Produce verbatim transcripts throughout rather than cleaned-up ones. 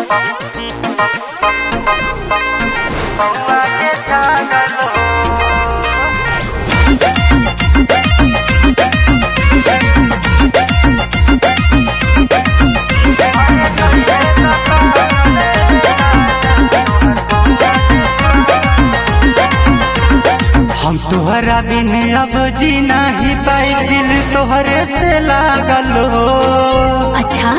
हम तुहरा बिन अब जी नहीं पाई, दिल तोहरे से लागल हो। अच्छा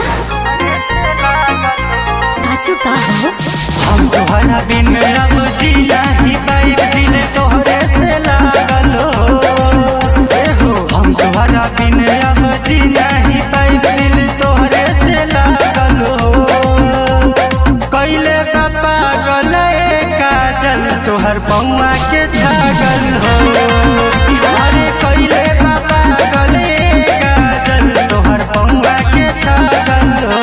साचू का हो? हम तुहरा बिन अब जी नहीं पाई, दिल तोहरे से लागल हो। हम तुहरा बिन अब जी नहीं पाई, दिल तोहरे से लागल हो। कैले का पागल काजल तोहर पौआ के छागल हो। अरे कैले का पागल काजल तोहर पौआ के छागल हो।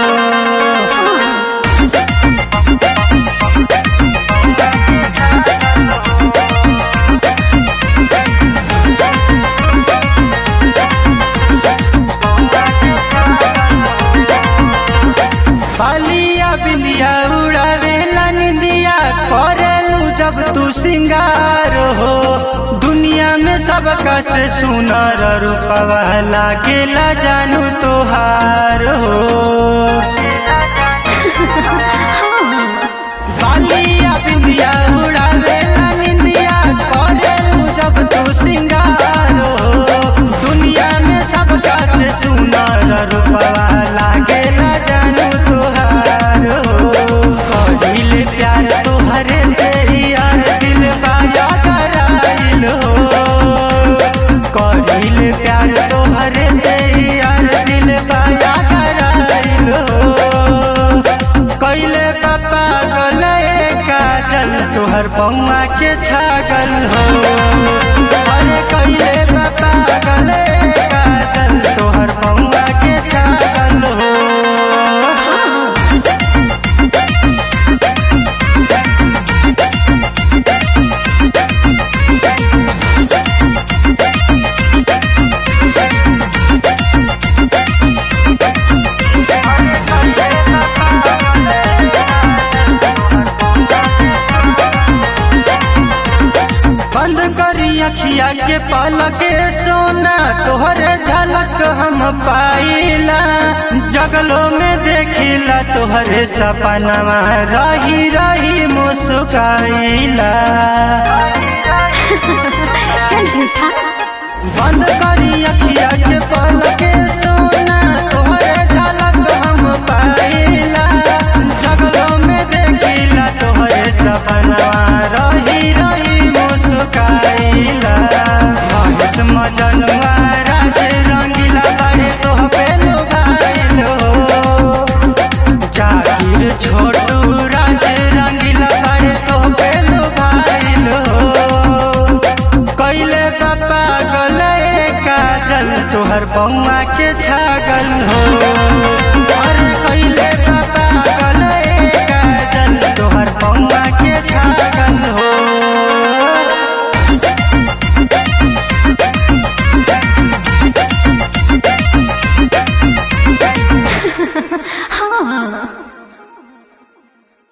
बालिया बिंदिया उड़ावेला निंदिया, करेलू जब तू सिंगार हो। दुनिया में सबका से सुनर रूपवा लागेला जानू तोहार हो। बालिया बिंदिया उड़ावेला निंदिया, करेलू जब तू सिंगार हो। दुनिया में सबका से सुनर रूपवा लागेला जानू तोहार हो। कहिल प्यार तोहरे से यार दिल बाया कराइल हो। कहिल प्यार तोहरे से यार दिल बाया कराइल हो। कैले का पागल काजल तोहर पौआ के छागल हो। अरे कैले का पागल काजल तोहर पौआ के छागल हो। बंद करी अखिया के पलके सोना, तोहरे झलक हम पाइला। जगलो में देखिला तोहरे सपनवा, रही रही मुस्काइला। चल झूठा। बंद करी अखिया के पलके सोना, तोहरे झलक हम पाइला। जगलो में देखिला तोहरे सपनवा, रही रही मुस्काइला। महेश मजनुआ राज रंगीला बड़े तोह पे लुभाइल हो। जाकिर छोटू राज रंगीला बड़े तोह पे लुभाइल हो। कैले का पागल काजल तोहर पौआ के छागल हो। अरे कैले